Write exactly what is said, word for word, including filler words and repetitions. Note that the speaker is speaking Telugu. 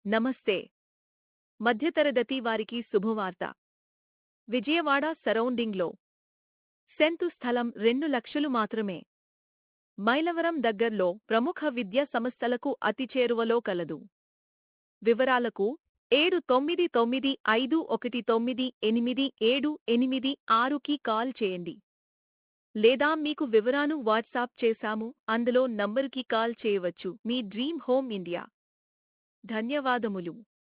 నమస్తే. మధ్యతరగతి వారికి శుభవార్త. విజయవాడ సరౌండింగ్లో సెంటు స్థలం రెండు లక్షలు మాత్రమే. మైలవరం దగ్గర్లో ప్రముఖ విద్యా సంస్థలకు అతి చేరువలో కలదు. వివరాలకు ఏడు తొమ్మిది తొమ్మిది ఐదు ఒకటి తొమ్మిది ఎనిమిది ఏడు ఎనిమిది ఆరుకి కాల్ చేయండి. లేదా మీకు వివరాను వాట్సాప్ చేశాము, అందులో నంబరుకి కాల్ చేయవచ్చు. మీ డ్రీమ్ హోమ్ ఇండియా. ధన్యవాదములు.